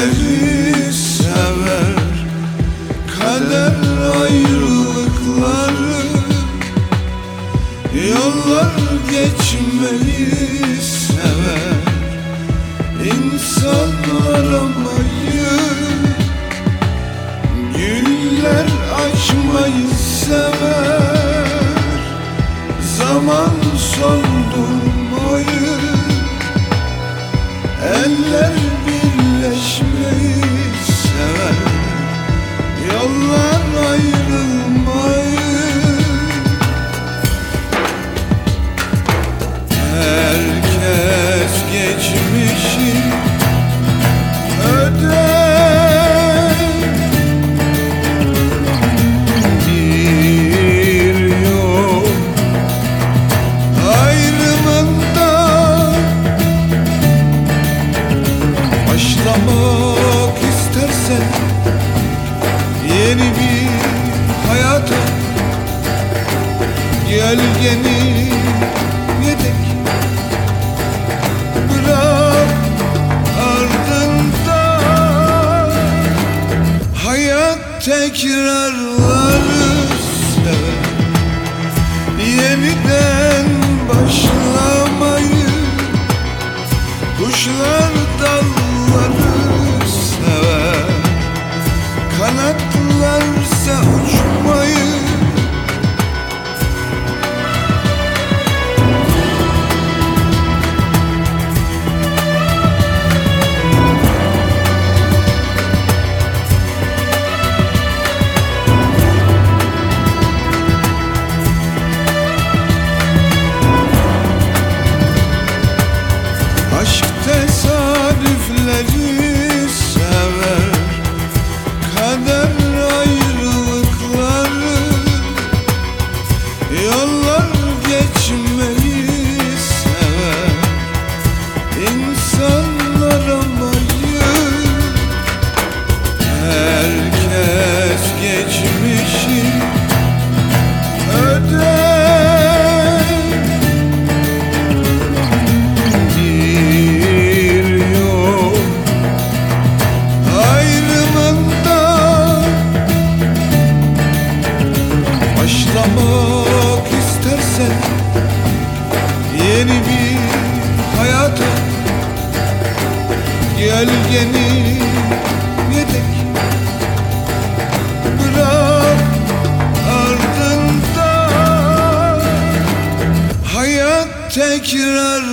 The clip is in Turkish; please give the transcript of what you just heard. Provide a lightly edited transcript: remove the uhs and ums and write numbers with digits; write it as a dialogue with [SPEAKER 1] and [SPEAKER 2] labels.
[SPEAKER 1] geçimleri sever, kader ayrılıkları, yollar geçmeyi sever, insan aramayı, güller açmayı sever, zaman soldurmayı, eller birleşmeyi sever, yollar ayrılmayı. Herkes geçmişi öder, bir yol ayrımında başlamak istersen yeni bir hayata, gölgeni yedek bırak ardında. Hayat tekrarları sever, yeniden başlamayı, kuşlar dalları sever, kanatlarsa uçmayı. Aşk tesadüfleri sever, kader ayrılıkları, yollar geçmeyi sever, insan aramayı. Herkes geçmişi öder, bir yol ayrımında başlamak istersen yeni bir hayata, gölgeni yedek bırak ardında. Hayat tekrar